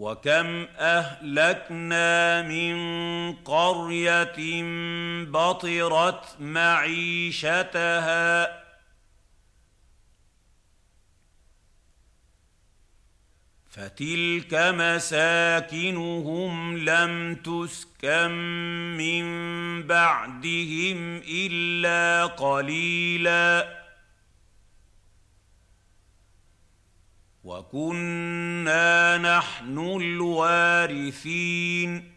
وكم أهلكنا من قرية بطرت معيشتها فتلك مساكنهم لم تسكن من بعدهم إلا قليلاً وكنا نحن الوارثين